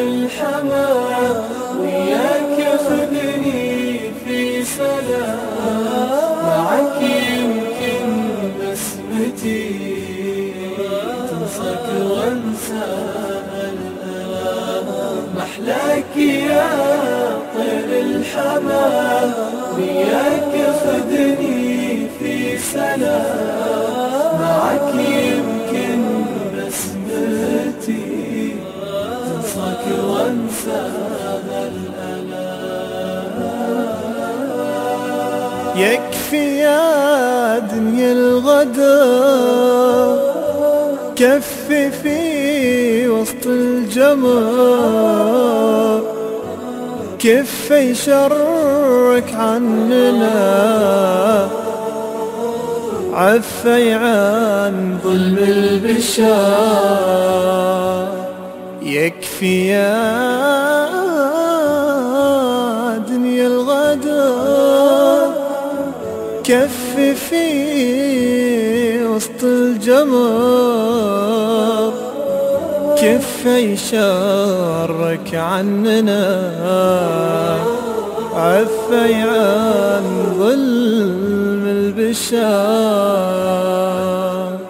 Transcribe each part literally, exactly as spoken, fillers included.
الحمام وياك خذني في سلام، معك يمكن بسمتي تنسك وانسى الألام. محلاك يا طير الحمام وياك خذني في سلام، معك يمكن بسمتي تنسك وانسى الألام. يكفي يا دنيا الغدر كفي في وسط الجمر، كفي شرك عننا عفي عن ظلم البشر. يكفي يا دنيا الغدر كفي في وسط الجمر، كفي شرك عننا عفي عن ظلم البشر.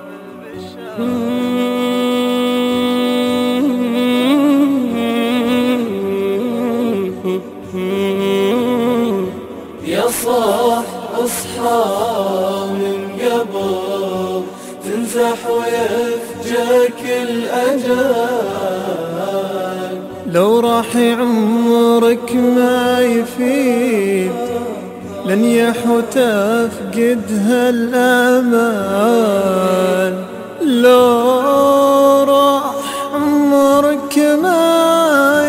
يا صاح اصحى من قبل تنزح ويفجاك الأجل، لو راح عمرك ما يفيد لن يحو تفقد هالأمان. لو راح عمرك ما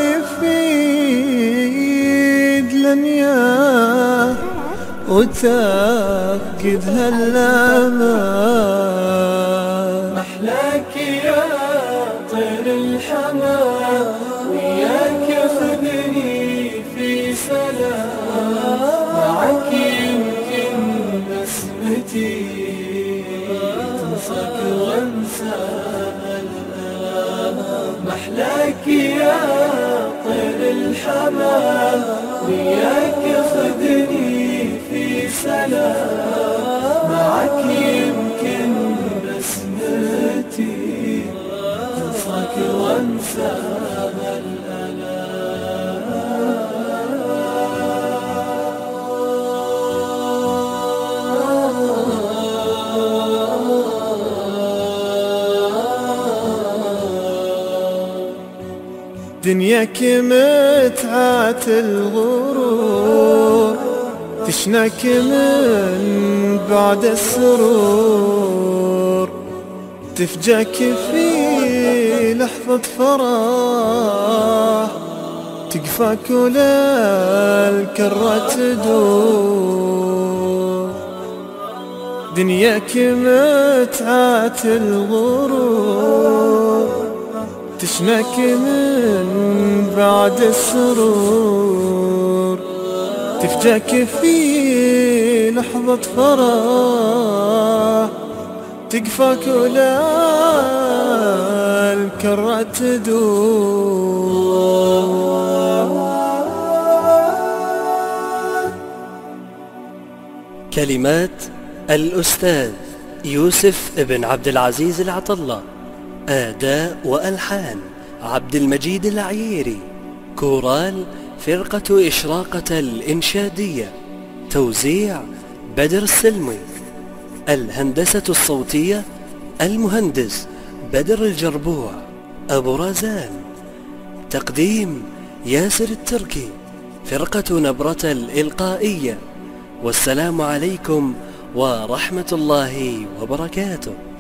يفيد لن يحو وتفقد هالأمان. محلاك يا طير الحمام وياك خذني في سلام، معك يمكن بسمتي تنسك وانسى الألام. محلاك يا طير الحمام وياك خذني في سلام، معك يمكن بسمتي تنسك وانسى دنياك متعة الغرور تشنك من بعد السرور، تفجاك في لحظة فرح تقفاك ولا الكرة تدور. دنياك متعة الغرور تشنك من بعد السرور، تفجاك في لحظة فرح تقفاك ولا الكرة تدور. كلمات الأستاذ يوسف ابن عبد العزيز العطلة، أداء وألحان عبد المجيد العييري، كورال فرقة إشراقة الإنشادية، توزيع بدر السلمي، الهندسة الصوتية المهندس بدر الجربوع أبو رزان، تقديم ياسر التركي، فرقة نبرة الإلقائية. والسلام عليكم ورحمة الله وبركاته.